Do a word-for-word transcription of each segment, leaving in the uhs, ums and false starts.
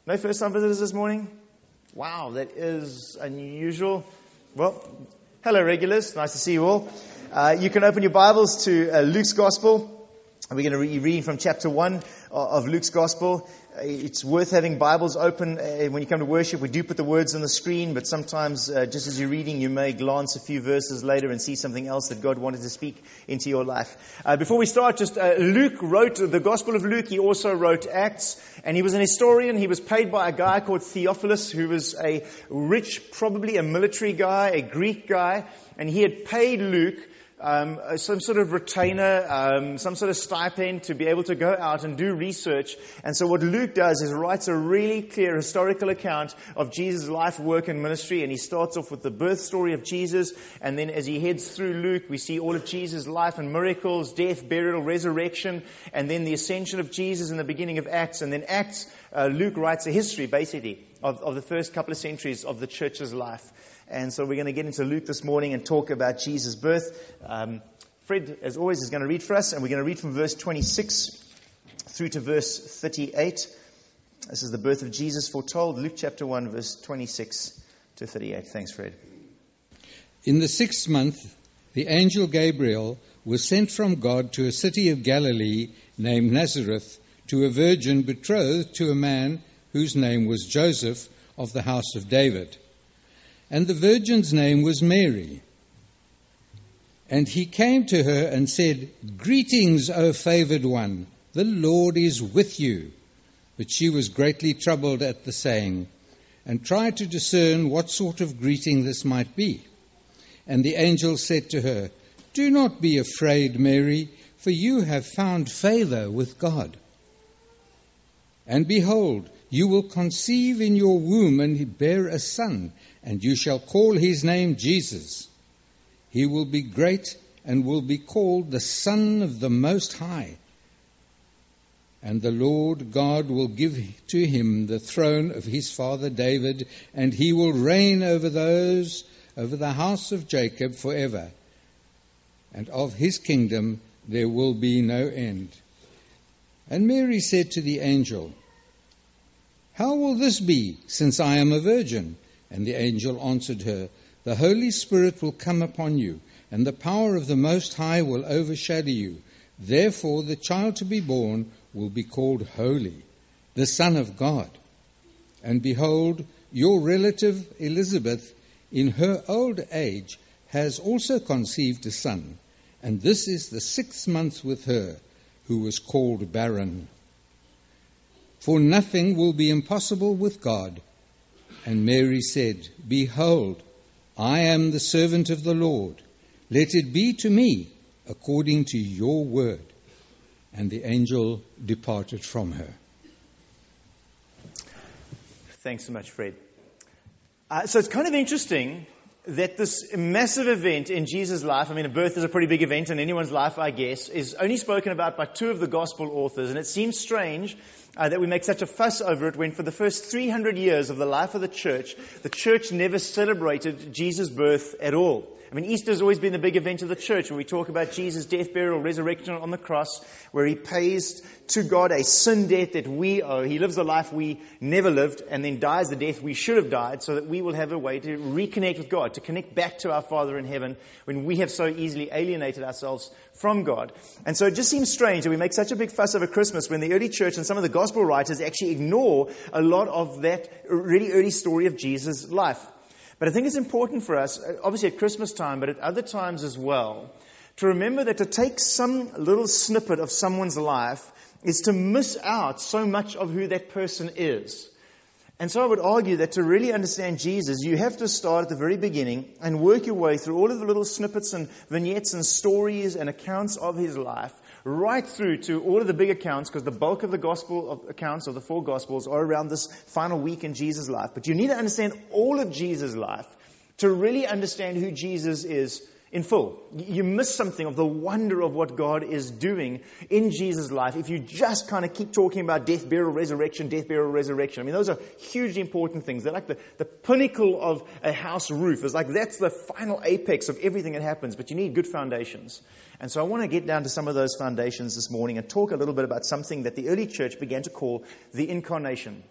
No first-time visitors this morning? Wow, that is unusual. Well, hello regulars. Nice to see you all. Uh, you can open your Bibles to uh, Luke's Gospel. We're going to be reading from chapter one of Luke's Gospel. It's worth having Bibles open when you come to worship. We do put the words on the screen, but sometimes uh, just as you're reading, you may glance a few verses later and see something else that God wanted to speak into your life. Uh, before we start, just uh, Luke wrote the Gospel of Luke. He also wrote Acts, and he was an historian. He was paid by a guy called Theophilus, who was a rich, probably a military guy, a Greek guy, and he had paid Luke Um, some sort of retainer, um, some sort of stipend to be able to go out and do research. And so what Luke does is writes a really clear historical account of Jesus' life, work, and ministry. And he starts off with the birth story of Jesus. And then as he heads through Luke, we see all of Jesus' life and miracles, death, burial, resurrection, and then the ascension of Jesus in the beginning of Acts. And then Acts, uh, Luke writes a history, basically, of, of the first couple of centuries of the church's life. And so we're going to get into Luke this morning and talk about Jesus' birth. Um, Fred, as always, is going to read for us, and we're going to read from verse twenty-six through to verse thirty-eight. This is the birth of Jesus foretold, Luke chapter one, verse twenty-six to thirty-eight. Thanks, Fred. In the sixth month, the angel Gabriel was sent from God to a city of Galilee named Nazareth, to a virgin betrothed to a man whose name was Joseph, of the house of David. And the virgin's name was Mary. And he came to her and said, "Greetings, O favored one, the Lord is with you." But she was greatly troubled at the saying, and tried to discern what sort of greeting this might be. And the angel said to her, "Do not be afraid, Mary, for you have found favor with God. And behold, you will conceive in your womb and bear a son, and you shall call his name Jesus. He will be great and will be called the Son of the Most High. And the Lord God will give to him the throne of his father David, and he will reign over those, over the house of Jacob forever. And of his kingdom there will be no end." And Mary said to the angel, "How will this be, since I am a virgin?" And the angel answered her, "The Holy Spirit will come upon you, and the power of the Most High will overshadow you. Therefore the child to be born will be called Holy, the Son of God. And behold, your relative Elizabeth, in her old age, has also conceived a son, and this is the sixth month with her, who was called barren. For nothing will be impossible with God." And Mary said, "Behold, I am the servant of the Lord. Let it be to me according to your word." And the angel departed from her. Thanks so much, Fred. Uh, so it's kind of interesting that this massive event in Jesus' life, I mean, a birth is a pretty big event in anyone's life, I guess, is only spoken about by two of the gospel authors. And it seems strange uh, that we make such a fuss over it when for the first three hundred years of the life of the church, the church never celebrated Jesus' birth at all. I mean, Easter has always been the big event of the church, where we talk about Jesus' death, burial, resurrection on the cross, where he pays to God a sin debt that we owe. He lives a life we never lived, and then dies the death we should have died, so that we will have a way to reconnect with God, to connect back to our Father in heaven, when we have so easily alienated ourselves from God. And so it just seems strange that we make such a big fuss over Christmas when the early church and some of the gospel writers actually ignore a lot of that really early story of Jesus' life. But I think it's important for us, obviously at Christmas time, but at other times as well, to remember that to take some little snippet of someone's life is to miss out so much of who that person is. And so I would argue that to really understand Jesus, you have to start at the very beginning and work your way through all of the little snippets and vignettes and stories and accounts of his life, right through to all of the big accounts, because the bulk of the gospel of accounts of the four gospels are around this final week in Jesus' life. But you need to understand all of Jesus' life to really understand who Jesus is in full. You miss something of the wonder of what God is doing in Jesus' life if you just kind of keep talking about death, burial, resurrection, death, burial, resurrection. I mean, those are hugely important things. They're like the, the pinnacle of a house roof. It's like that's the final apex of everything that happens, but you need good foundations. And so I want to get down to some of those foundations this morning and talk a little bit about something that the early church began to call the incarnation.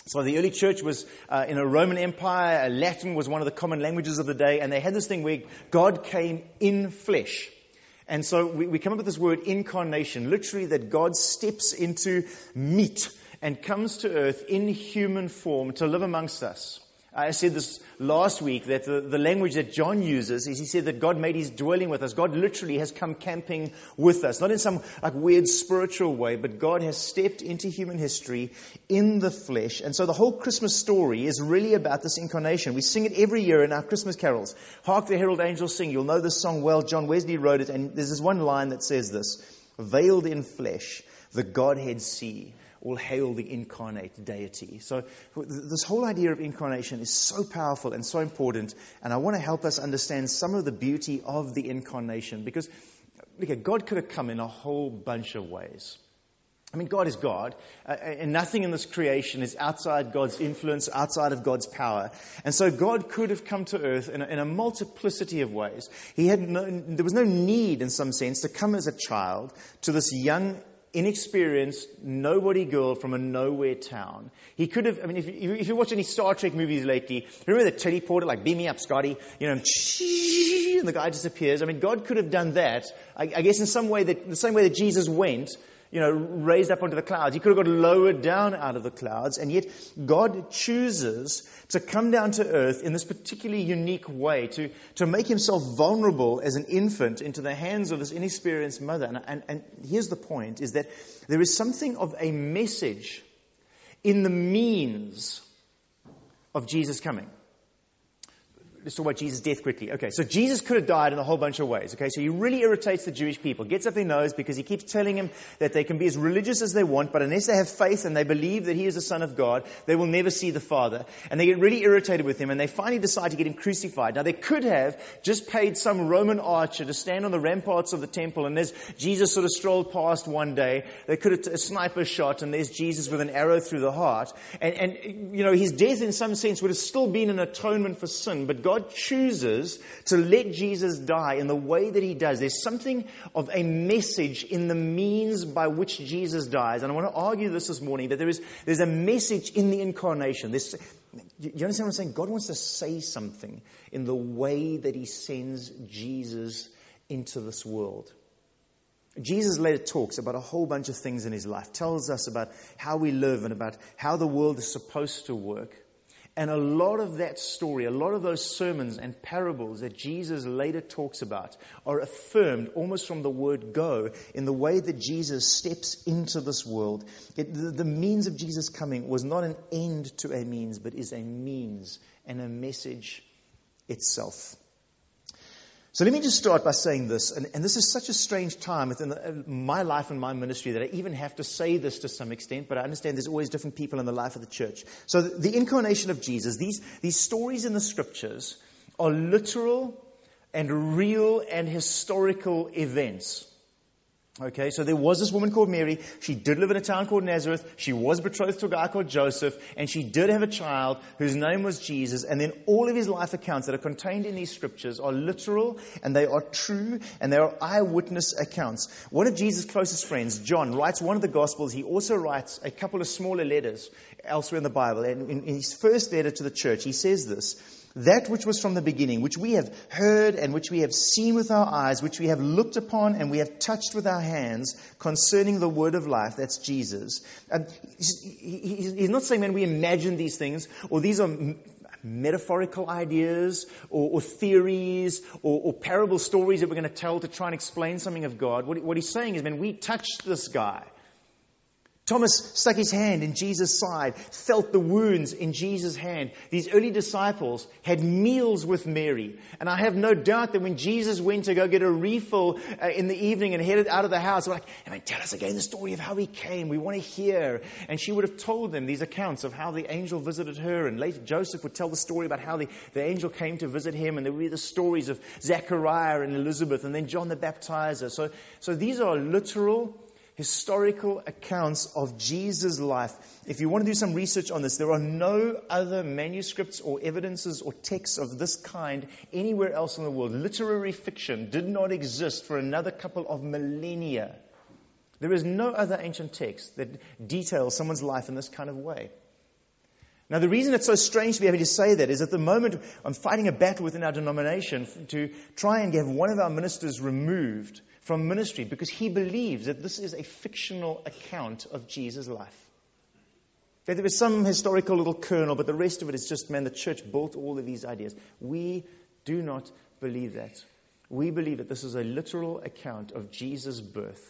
So the early church was uh, in a Roman Empire. Latin was one of the common languages of the day. And they had this thing where God came in flesh. And so we, we come up with this word incarnation, literally that God steps into meat and comes to earth in human form to live amongst us. I said this last week that the, the language that John uses is he said that God made his dwelling with us. God literally has come camping with us, not in some like weird spiritual way, but God has stepped into human history in the flesh. And so the whole Christmas story is really about this incarnation. We sing it every year in our Christmas carols. Hark the herald angels sing. You'll know this song well. John Wesley wrote it, and there's this one line that says this: veiled in flesh, the Godhead see. All hail the incarnate deity. So this whole idea of incarnation is so powerful and so important. And I want to help us understand some of the beauty of the incarnation. Because look, at God could have come in a whole bunch of ways. I mean, God is God. Uh, and nothing in this creation is outside God's influence, outside of God's power. And so God could have come to earth in a, in a multiplicity of ways. He had no, there was no need, in some sense, to come as a child to this young, inexperienced, nobody girl from a nowhere town. He could have, I mean, if you, if you watch any Star Trek movies lately, remember the teleporter, like, beam me up, Scotty, you know, and the guy disappears. I mean, God could have done that, I, I guess in some way, that the same way that Jesus went, you know, raised up onto the clouds. He could have got lowered down out of the clouds, and yet God chooses to come down to earth in this particularly unique way, to, to make himself vulnerable as an infant into the hands of this inexperienced mother. And, and, and here's the point, is that there is something of a message in the means of Jesus coming. Let's talk about Jesus' death quickly. Okay, so Jesus could have died in a whole bunch of ways. Okay, so he really irritates the Jewish people. Gets up their nose because he keeps telling them that they can be as religious as they want, but unless they have faith and they believe that he is the Son of God, they will never see the Father. And they get really irritated with him, and they finally decide to get him crucified. Now, they could have just paid some Roman archer to stand on the ramparts of the temple, and as Jesus sort of strolled past one day, they could have t- a sniper shot, and there's Jesus with an arrow through the heart. And, and, you know, his death in some sense would have still been an atonement for sin, but God God chooses to let Jesus die in the way that he does. There's something of a message in the means by which Jesus dies. And I want to argue this this morning, that there is there's a message in the incarnation. There's, you understand what I'm saying? God wants to say something in the way that he sends Jesus into this world. Jesus later talks about a whole bunch of things in his life, tells us about how we live and about how the world is supposed to work. And a lot of that story, a lot of those sermons and parables that Jesus later talks about are affirmed almost from the word go in the way that Jesus steps into this world. It, the, the means of Jesus coming was not an end to a means, but is a means and a message itself. So let me just start by saying this, and, and this is such a strange time within the, my life and my ministry that I even have to say this to some extent, but I understand there's always different people in the life of the church. So the, the incarnation of Jesus, these, these stories in the scriptures are literal and real and historical events. Okay, so there was this woman called Mary. She did live in a town called Nazareth. She was betrothed to a guy called Joseph, and she did have a child whose name was Jesus. And then all of his life accounts that are contained in these scriptures are literal, and they are true, and they are eyewitness accounts. One of Jesus' closest friends, John, writes one of the Gospels. He also writes a couple of smaller letters elsewhere in the Bible. And in, in his first letter to the church, he says this: "That which was from the beginning, which we have heard and which we have seen with our eyes, which we have looked upon and we have touched with our hands concerning the word of life," that's Jesus. And he's not saying, man, we imagine these things, or these are metaphorical ideas or, or theories or, or parable stories that we're going to tell to try and explain something of God. What, what he's saying is, man, we touched this guy. Thomas stuck his hand in Jesus' side, felt the wounds in Jesus' hand. These early disciples had meals with Mary. And I have no doubt that when Jesus went to go get a refill uh, in the evening and headed out of the house, they're like, I mean, tell us again the story of how he came. We want to hear. And she would have told them these accounts of how the angel visited her. And later Joseph would tell the story about how the, the angel came to visit him. And there would be the stories of Zechariah and Elizabeth and then John the Baptizer. So, so these are literal historical accounts of Jesus' life. If you want to do some research on this, there are no other manuscripts or evidences or texts of this kind anywhere else in the world. Literary fiction did not exist for another couple of millennia. There is no other ancient text that details someone's life in this kind of way. Now, the reason it's so strange to be able to say that is at the moment I'm fighting a battle within our denomination to try and have one of our ministers removed from ministry because he believes that this is a fictional account of Jesus' life. That there was some historical little kernel, but the rest of it is just, man, the church built all of these ideas. We do not believe that. We believe that this is a literal account of Jesus' birth.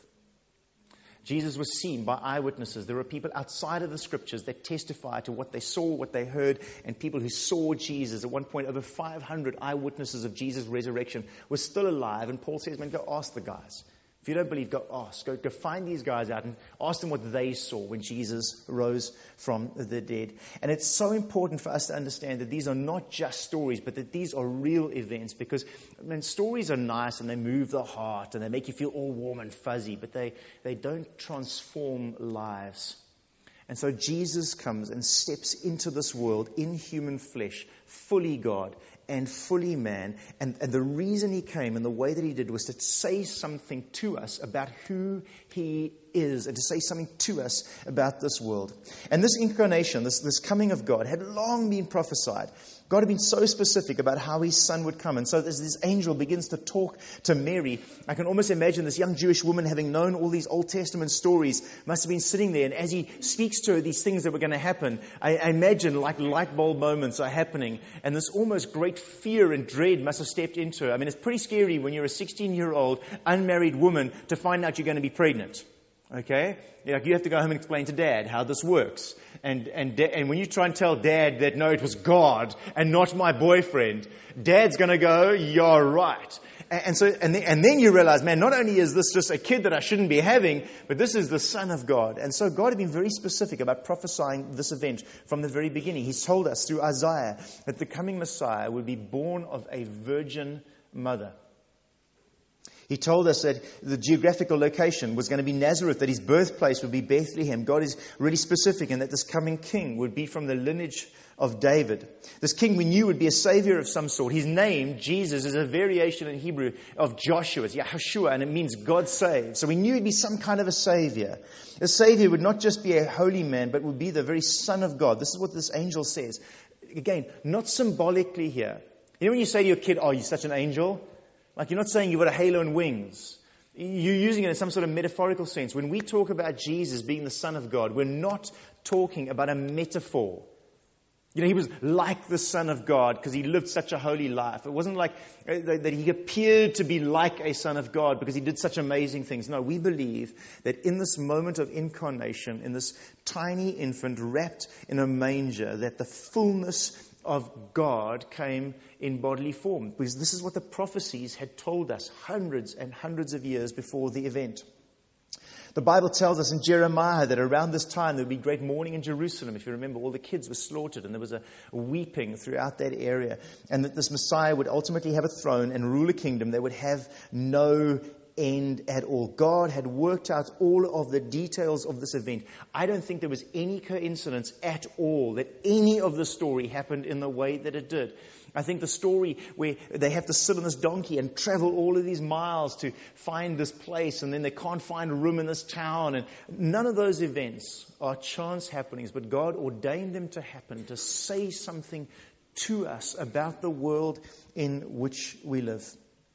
Jesus was seen by eyewitnesses. There are people outside of the scriptures that testify to what they saw, what they heard, and people who saw Jesus. At one point, over five hundred eyewitnesses of Jesus' resurrection were still alive. And Paul says, man, go ask the guys. If you don't believe, go ask. Go, go find these guys out and ask them what they saw when Jesus rose from the dead. And it's so important for us to understand that these are not just stories, but that these are real events. Because, I mean, stories are nice and they move the heart and they make you feel all warm and fuzzy, but they, they don't transform lives. And so Jesus comes and steps into this world in human flesh, fully God and fully man. And, and the reason he came and the way that he did was to say something to us about who he is and to say something to us about this world. And this incarnation, this, this coming of God, had long been prophesied. God had been so specific about how his son would come. And so as this angel begins to talk to Mary, I can almost imagine this young Jewish woman, having known all these Old Testament stories, must have been sitting there. And as he speaks to her these things that were going to happen, I, I imagine like light bulb moments are happening. And this almost great fear and dread must have stepped into her. I mean, it's pretty scary when you're a sixteen-year-old unmarried woman to find out you're going to be pregnant. Okay? Like you have to go home and explain to Dad how this works. And and and when you try and tell Dad that, no, it was God and not my boyfriend, Dad's going to go, you're right. And, and so and then, and then you realize, man, not only is this just a kid that I shouldn't be having, but this is the Son of God. And so God had been very specific about prophesying this event from the very beginning. He's told us through Isaiah that the coming Messiah would be born of a virgin mother. He told us that the geographical location was going to be Nazareth, that his birthplace would be Bethlehem. God is really specific in that this coming king would be from the lineage of David. This king we knew would be a savior of some sort. His name, Jesus, is a variation in Hebrew of Joshua, it's Yahushua, and it means God saves. So we knew he'd be some kind of a savior. A savior would not just be a holy man, but would be the very Son of God. This is what this angel says. Again, not symbolically here. You know when you say to your kid, oh, you're such an angel? Like you're not saying you've got a halo and wings. You're using it in some sort of metaphorical sense. When we talk about Jesus being the Son of God, we're not talking about a metaphor. You know, he was like the Son of God because he lived such a holy life. It wasn't like that he appeared to be like a Son of God because he did such amazing things. No, we believe that in this moment of incarnation, in this tiny infant wrapped in a manger, that the fullness of God came in bodily form. Because this is what the prophecies had told us hundreds and hundreds of years before the event. The Bible tells us in Jeremiah that around this time there would be great mourning in Jerusalem. If you remember, all the kids were slaughtered and there was a weeping throughout that area. And that this Messiah would ultimately have a throne and rule a kingdom that would have no end at all. God had worked out all of the details of this event. I don't think there was any coincidence at all that any of the story happened in the way that it did. I think the story where they have to sit on this donkey and travel all of these miles to find this place, and then they can't find a room in this town, and none of those events are chance happenings, but God ordained them to happen to say something to us about the world in which we live.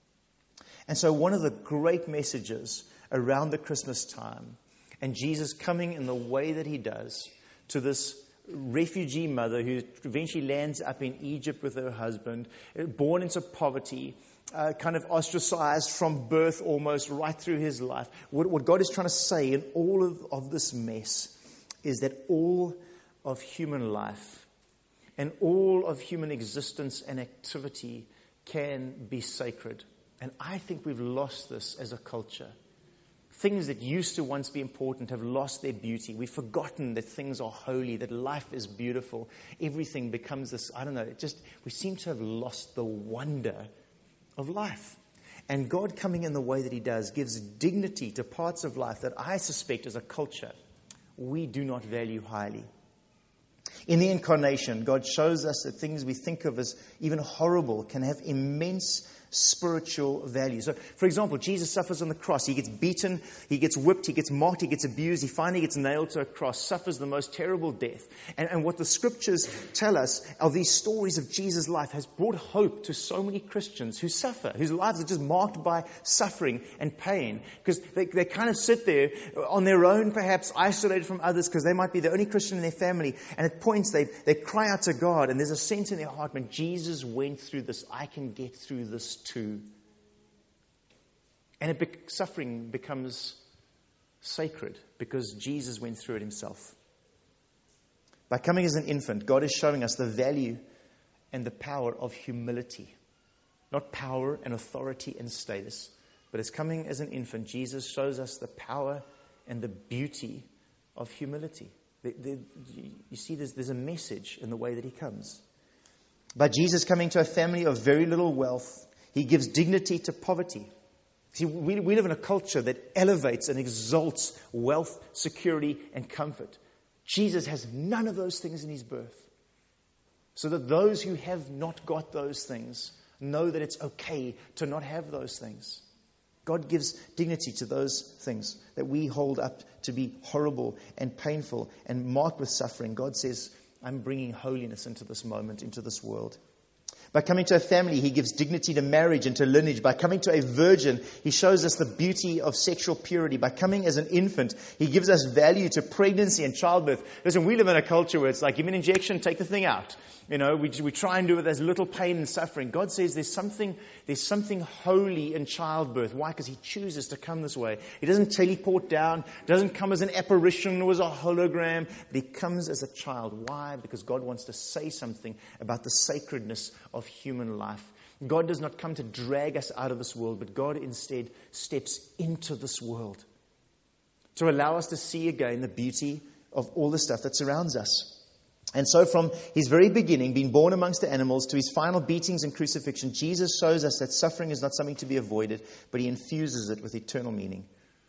And so one of the great messages around the Christmas time, and Jesus coming in the way that he does to this refugee mother who eventually lands up in Egypt with her husband, born into poverty, uh, kind of ostracized from birth almost right through his life. What, what God is trying to say in all of, of this mess is that all of human life and all of human existence and activity can be sacred. And I think we've lost this as a culture. Things that used to once be important have lost their beauty. We've forgotten that things are holy, that life is beautiful. Everything becomes this, I don't know, it just, we seem to have lost the wonder of life. And God coming in the way that he does gives dignity to parts of life that I suspect as a culture we do not value highly. In the incarnation, God shows us that things we think of as even horrible can have immense spiritual value. So, for example, Jesus suffers on the cross. He gets beaten, he gets whipped, he gets mocked, he gets abused, he finally gets nailed to a cross, suffers the most terrible death. And, and what the scriptures tell us of these stories of Jesus' life has brought hope to so many Christians who suffer, whose lives are just marked by suffering and pain. Because they, they kind of sit there on their own, perhaps isolated from others, because they might be the only Christian in their family. And at points they, they cry out to God, and there's a sense in their heart, man, Jesus went through this. I can get through this too. And it be- suffering becomes sacred because Jesus went through it himself. By coming as an infant, God is showing us the value and the power of humility. Not power and authority and status, but as coming as an infant, Jesus shows us the power and the beauty of humility. The, the, you see, there's, there's a message in the way that he comes. By Jesus coming to a family of very little wealth, he gives dignity to poverty. See, we, we live in a culture that elevates and exalts wealth, security, and comfort. Jesus has none of those things in his birth. So that those who have not got those things know that it's okay to not have those things. God gives dignity to those things that we hold up to be horrible and painful and marked with suffering. God says, I'm bringing holiness into this moment, into this world. By coming to a family, he gives dignity to marriage and to lineage. By coming to a virgin, he shows us the beauty of sexual purity. By coming as an infant, he gives us value to pregnancy and childbirth. Listen, we live in a culture where it's like, give me an injection, take the thing out. You know, we, we try and do it with as little pain and suffering. God says there's something, there's something holy in childbirth. Why? Because he chooses to come this way. He doesn't teleport down, doesn't come as an apparition or as a hologram, but he comes as a child. Why? Because God wants to say something about the sacredness of human life. God does not come to drag us out of this world, but God instead steps into this world to allow us to see again the beauty of all the stuff that surrounds us. And so from his very beginning, being born amongst the animals, to his final beatings and crucifixion, Jesus shows us that suffering is not something to be avoided, but he infuses it with eternal meaning.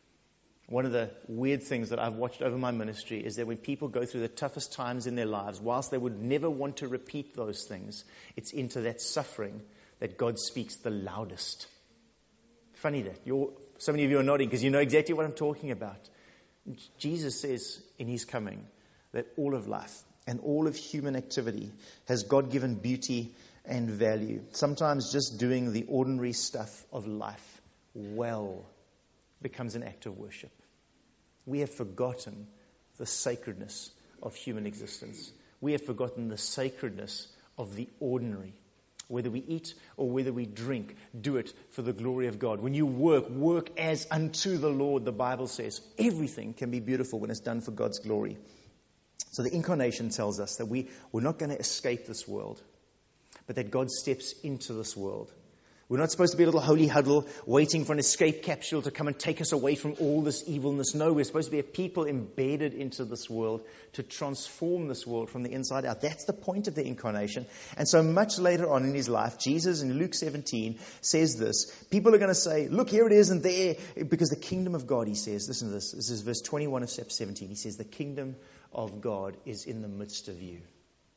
One of the weird things that I've watched over my ministry is that when people go through the toughest times in their lives, whilst they would never want to repeat those things, it's into that suffering that God speaks the loudest. Funny that. You're, so many of you are nodding because you know exactly what I'm talking about. Jesus says in his coming that all of life and all of human activity has God-given beauty and value. Sometimes just doing the ordinary stuff of life well becomes an act of worship. We have forgotten the sacredness of human existence. We have forgotten the sacredness of the ordinary. Whether we eat or whether we drink, do it for the glory of God. When you work, work as unto the Lord, the Bible says. Everything can be beautiful when it's done for God's glory. So the incarnation tells us that we, we're not going to escape this world, but that God steps into this world. We're not supposed to be a little holy huddle waiting for an escape capsule to come and take us away from all this evilness. No, we're supposed to be a people embedded into this world to transform this world from the inside out. That's the point of the incarnation. And so much later on in his life, Jesus in Luke seventeen says this. People are going to say, look, here it is and there, because the kingdom of God, he says, listen to this. This is verse twenty-one of chapter seventeen. He says, the kingdom of God is in the midst of you.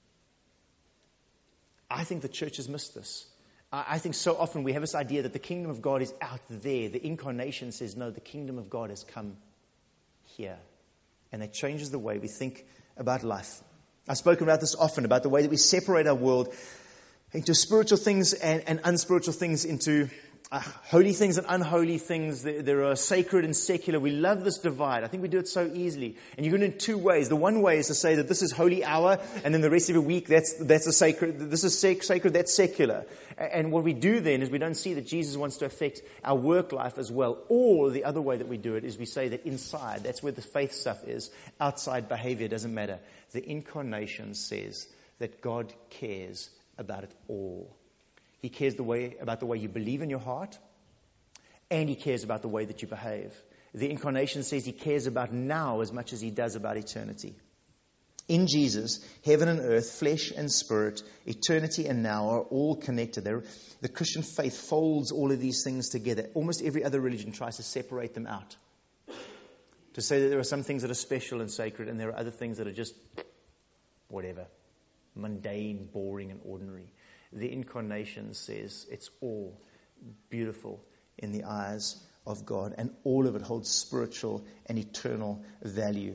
I think the church has missed this. I think so often we have this idea that the kingdom of God is out there. The incarnation says, no, the kingdom of God has come here. And that changes the way we think about life. I've spoken about this often, about the way that we separate our world into spiritual things and, and unspiritual things, into uh, holy things and unholy things. There, there are sacred and secular. We love this divide. I think we do it so easily. And you can do it in two ways. The one way is to say that this is holy hour, and then the rest of the week, that's that's a sacred. This is sec- sacred, that's secular. And what we do then is we don't see that Jesus wants to affect our work life as well. Or the other way that we do it is we say that inside, that's where the faith stuff is. Outside behavior doesn't matter. The incarnation says that God cares about it all. He cares the way about the way you believe in your heart, and he cares about the way that you behave. The incarnation says he cares about now as much as he does about eternity. In Jesus, heaven and earth, flesh and spirit, eternity and now are all connected. They're, the Christian faith folds all of these things together. Almost every other religion tries to separate them out. To say that there are some things that are special and sacred, and there are other things that are just whatever. Mundane, boring, and ordinary. The incarnation says it's all beautiful in the eyes of God, and all of it holds spiritual and eternal value.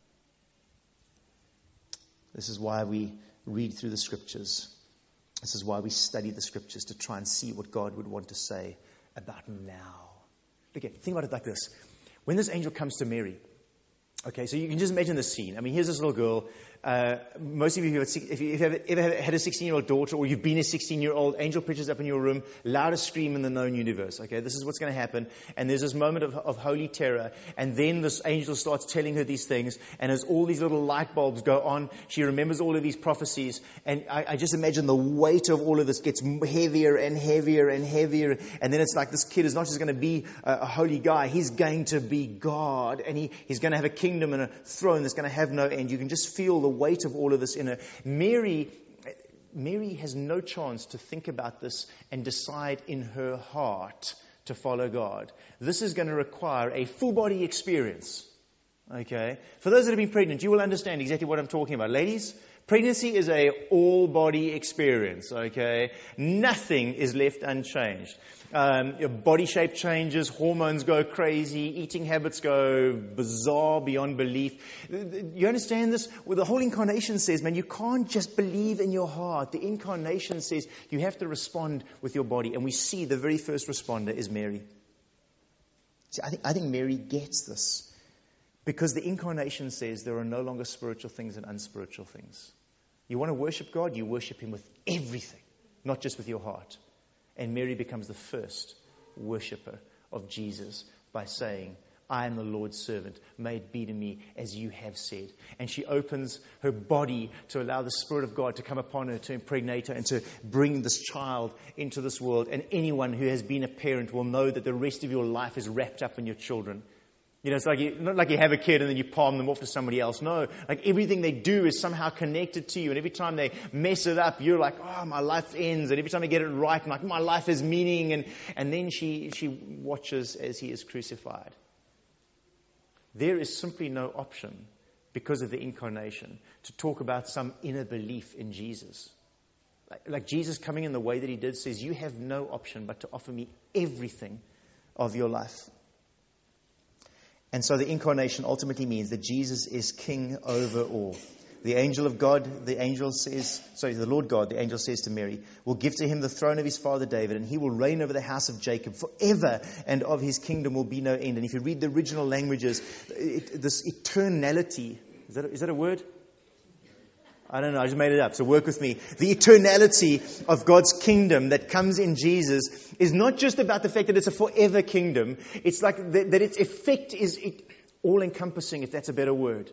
This is why we read through the Scriptures. This is why we study the Scriptures, to try and see what God would want to say about now. Okay, think about it like this. When this angel comes to Mary, okay, so you can just imagine the scene. I mean, here's this little girl. Uh, most of you, have, if you've ever, ever had a sixteen-year-old daughter, or you've been a sixteen-year-old, angel pictures up in your room, loudest scream in the known universe. Okay, this is what's going to happen. And there's this moment of, of holy terror. And then this angel starts telling her these things. And as all these little light bulbs go on, she remembers all of these prophecies. And I, I just imagine the weight of all of this gets heavier and heavier and heavier. And then it's like this kid is not just going to be a, a holy guy. He's going to be God. And he, he's going to have a kingdom and a throne that's going to have no end. You can just feel the weight of all of this in her. Mary, Mary has no chance to think about this and decide in her heart to follow God. This is going to require a full body experience. Okay? For those that have been pregnant, you will understand exactly what I'm talking about. Ladies, pregnancy is a all body experience. Okay? Nothing is left unchanged. Um, your body shape changes, hormones go crazy, eating habits go bizarre beyond belief. You understand this? Well, the whole incarnation says, man, you can't just believe in your heart. The incarnation says you have to respond with your body. And we see the very first responder is Mary. See, I think, I think Mary gets this. Because the incarnation says there are no longer spiritual things and unspiritual things. You want to worship God, you worship Him with everything, not just with your heart. And Mary becomes the first worshipper of Jesus by saying, I am the Lord's servant. May it be to me as you have said. And she opens her body to allow the Spirit of God to come upon her, to impregnate her, and to bring this child into this world. And anyone who has been a parent will know that the rest of your life is wrapped up in your children. You know, it's like you, not like you have a kid and then you palm them off to somebody else. No, like everything they do is somehow connected to you. And every time they mess it up, you're like, oh, my life ends. And every time they get it right, I'm like, my life has meaning. And, and then she, she watches as He is crucified. There is simply no option, because of the incarnation, to talk about some inner belief in Jesus. Like, like Jesus coming in the way that He did says, you have no option but to offer me everything of your life. And so the incarnation ultimately means that Jesus is king over all. The angel of God, the angel says, sorry, the Lord God, the angel says to Mary, will give to Him the throne of His father David, and He will reign over the house of Jacob forever, and of His kingdom will be no end. And if you read the original languages, it, this eternality, is that, is that a word? I don't know, I just made it up, so work with me. The eternality of God's kingdom that comes in Jesus is not just about the fact that it's a forever kingdom. It's like that, that its effect is all-encompassing, if that's a better word.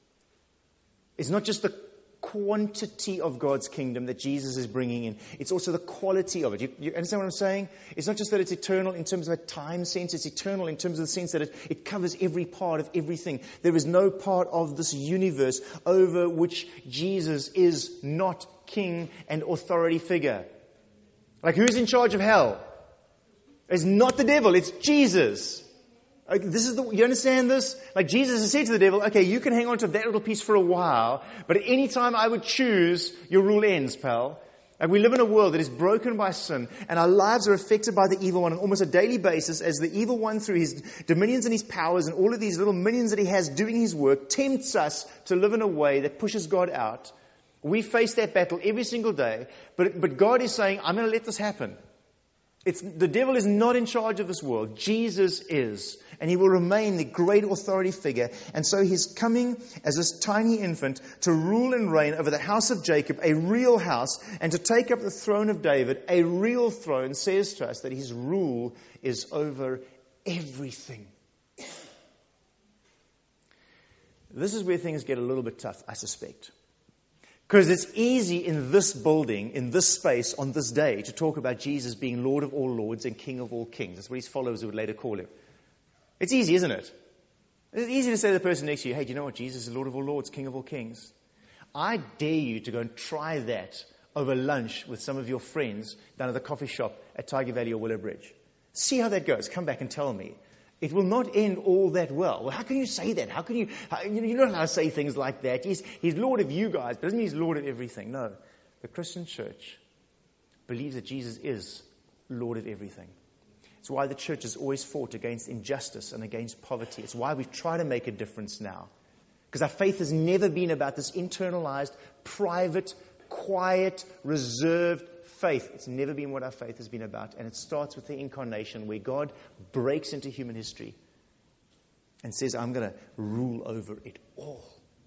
It's not just the quantity of God's kingdom that Jesus is bringing in. It's also the quality of it. You, you understand what I'm saying? It's not just that it's eternal in terms of a time sense. It's eternal in terms of the sense that it, it covers every part of everything. There is no part of this universe over which Jesus is not king and authority figure. Like, who's in charge of hell? It's not the devil. It's Jesus. Like, this is the, you understand this? Like, Jesus has said to the devil, okay, you can hang on to that little piece for a while, but at any time I would choose, your rule ends, pal. Like, we live in a world that is broken by sin, and our lives are affected by the evil one on almost a daily basis, as the evil one, through his dominions and his powers and all of these little minions that he has doing his work, tempts us to live in a way that pushes God out. We face that battle every single day, but, but God is saying, I'm going to let this happen. It's, the devil is not in charge of this world. Jesus is. And He will remain the great authority figure. And so He's coming as this tiny infant to rule and reign over the house of Jacob, a real house, and to take up the throne of David, a real throne, says to us that His rule is over everything. This is where things get a little bit tough, I suspect. Because it's easy in this building, in this space, on this day, to talk about Jesus being Lord of all lords and King of all kings. That's what His followers would later call Him. It's easy, isn't it? It's easy to say to the person next to you, hey, do you know what? Jesus is Lord of all lords, King of all kings. I dare you to go and try that over lunch with some of your friends down at the coffee shop at Tiger Valley or Willow Bridge. See how that goes. Come back and tell me. It will not end all that well. Well, how can you say that? How can you, how, you know, you're not allowed to say things like that. He's, he's Lord of you guys, but doesn't mean He's Lord of everything. No. The Christian church believes that Jesus is Lord of everything. It's why the church has always fought against injustice and against poverty. It's why we try to make a difference now. Because our faith has never been about this internalized, private, quiet, reserved faith. It's never been what our faith has been about. And it starts with the incarnation, where God breaks into human history and says, I'm going to rule over it all.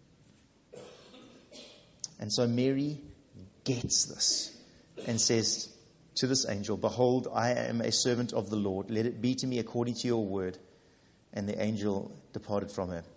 And so Mary gets this and says to this angel, behold, I am a servant of the Lord. Let it be to me according to your word. And the angel departed from her.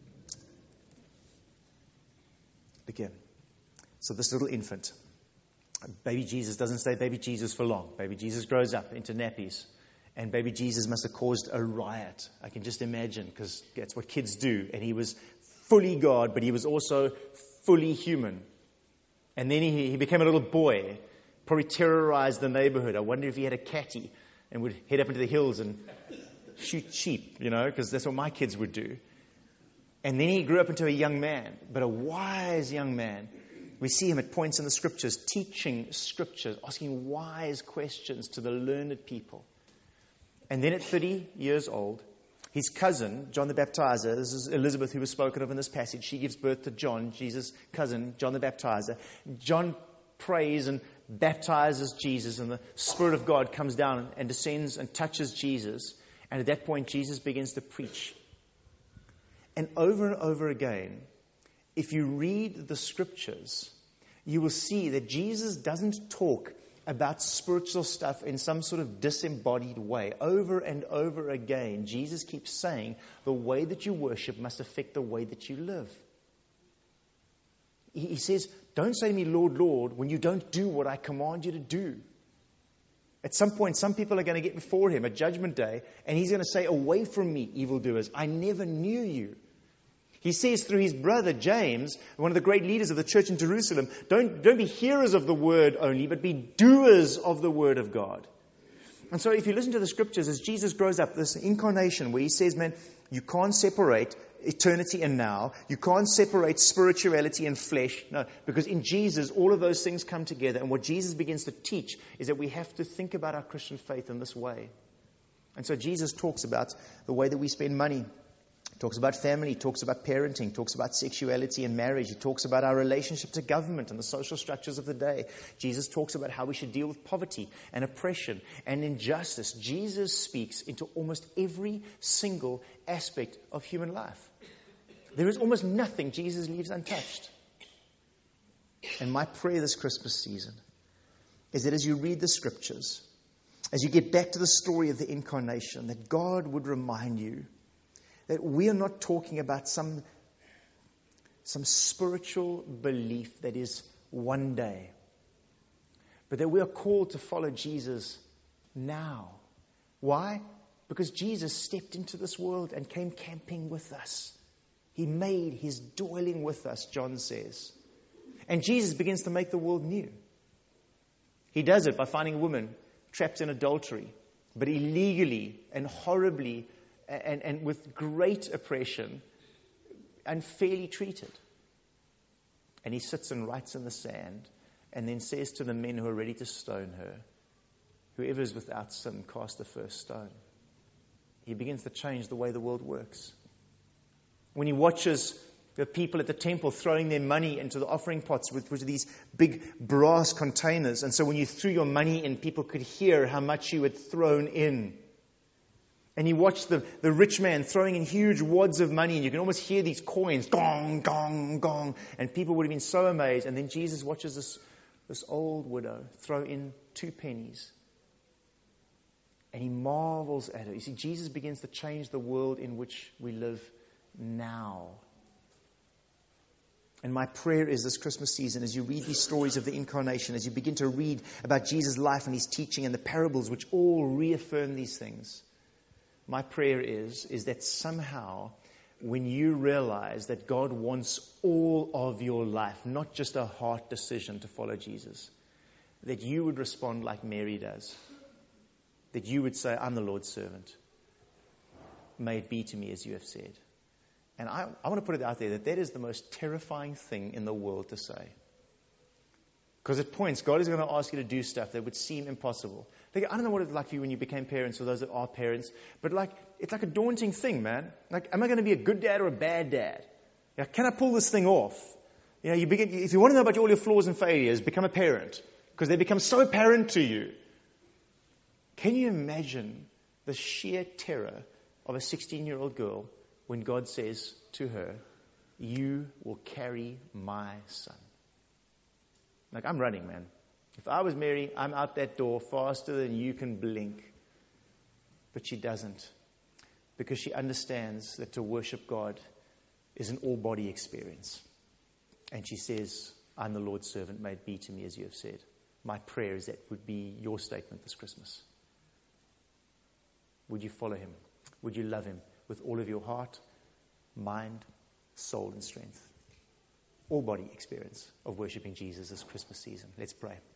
Again, so this little infant, baby Jesus doesn't stay baby Jesus for long. Baby Jesus grows up into nappies. And baby Jesus must have caused a riot. I can just imagine, because that's what kids do. And he was fully God, but he was also fully human. And then he, he became a little boy, probably terrorized the neighborhood. I wonder if he had a catty and would head up into the hills and shoot sheep, you know, because that's what my kids would do. And then he grew up into a young man, but a wise young man. We see him at points in the scriptures, teaching scriptures, asking wise questions to the learned people. And then at thirty years old, his cousin, John the Baptizer, this is Elizabeth who was spoken of in this passage, she gives birth to John, Jesus' cousin, John the Baptizer. John prays and baptizes Jesus, and the Spirit of God comes down and descends and touches Jesus. And at that point, Jesus begins to preach. And over and over again, if you read the scriptures, you will see that Jesus doesn't talk about spiritual stuff in some sort of disembodied way. Over and over again, Jesus keeps saying the way that you worship must affect the way that you live. He says, don't say to me, Lord, Lord, when you don't do what I command you to do. At some point, some people are going to get before him at Judgment Day, and he's going to say, away from me, evildoers, I never knew you. He says through his brother James, one of the great leaders of the church in Jerusalem, don't, don't be hearers of the word only, but be doers of the word of God. And so if you listen to the scriptures, as Jesus grows up, this incarnation where he says, man, you can't separate eternity and now. You can't separate spirituality and flesh. No, because in Jesus, all of those things come together. And what Jesus begins to teach is that we have to think about our Christian faith in this way. And so Jesus talks about the way that we spend money. He talks about family, he talks about parenting, he talks about sexuality and marriage, he talks about our relationship to government and the social structures of the day. Jesus talks about how we should deal with poverty and oppression and injustice. Jesus speaks into almost every single aspect of human life. There is almost nothing Jesus leaves untouched. And my prayer this Christmas season is that as you read the scriptures, as you get back to the story of the incarnation, that God would remind you that we are not talking about some, some spiritual belief that is one day, but that we are called to follow Jesus now. Why? Because Jesus stepped into this world and came camping with us. He made his dwelling with us, John says. And Jesus begins to make the world new. He does it by finding a woman trapped in adultery, but illegally and horribly And, and with great oppression, unfairly treated. And he sits and writes in the sand and then says to the men who are ready to stone her, whoever is without sin, cast the first stone. He begins to change the way the world works. When he watches the people at the temple throwing their money into the offering pots, which were these big brass containers. And so when you threw your money in, people could hear how much you had thrown in. And you watch the, the rich man throwing in huge wads of money, and you can almost hear these coins, gong, gong, gong. And people would have been so amazed. And then Jesus watches this, this old widow throw in two pennies. And he marvels at her. You see, Jesus begins to change the world in which we live now. And my prayer is this Christmas season, as you read these stories of the incarnation, as you begin to read about Jesus' life and his teaching and the parables which all reaffirm these things, my prayer is, is that somehow when you realize that God wants all of your life, not just a heart decision to follow Jesus, that you would respond like Mary does. That you would say, I'm the Lord's servant. May it be to me as you have said. And I, I want to put it out there that that is the most terrifying thing in the world to say. Because at points, God is going to ask you to do stuff that would seem impossible. Like, I don't know what it's like for you when you became parents, or those that are parents, but like, it's like a daunting thing, man. Like, am I going to be a good dad or a bad dad? You know, can I pull this thing off? You know, you begin, if you want to know about all your flaws and failures, become a parent, because they become so apparent to you. Can you imagine the sheer terror of a sixteen-year-old girl when God says to her, you will carry my son? Like, I'm running, man. If I was Mary, I'm out that door faster than you can blink. But she doesn't. Because she understands that to worship God is an all-body experience. And she says, I'm the Lord's servant, may it be to me as you have said. My prayer is that would be your statement this Christmas. Would you follow him? Would you love him with all of your heart, mind, soul, and strength? All-body experience of worshiping Jesus this Christmas season. Let's pray.